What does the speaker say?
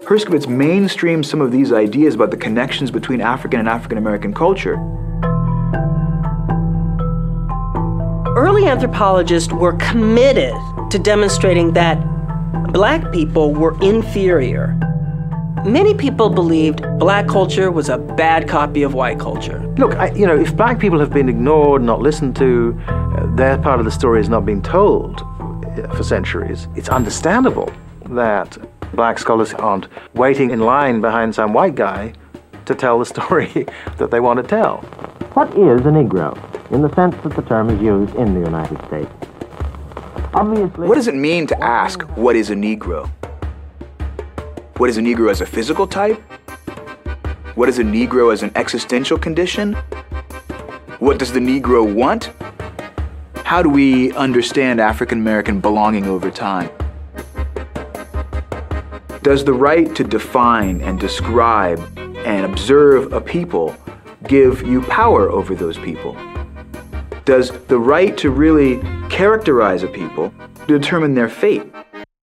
Herskovits mainstreamed some of these ideas about the connections between African and African American culture. Early anthropologists were committed to demonstrating that black people were inferior. Many people believed black culture was a bad copy of white culture. Look, if black people have been ignored, not listened to, their part of the story has not been told for centuries, it's understandable that black scholars aren't waiting in line behind some white guy to tell the story that they want to tell. What is a Negro, in the sense that the term is used in the United States? Obviously, what does it mean to ask, what is a Negro? What is a Negro as a physical type? What is a Negro as an existential condition? What does the Negro want? How do we understand African American belonging over time? Does the right to define and describe and observe a people give you power over those people? Does the right to really characterize a people determine their fate?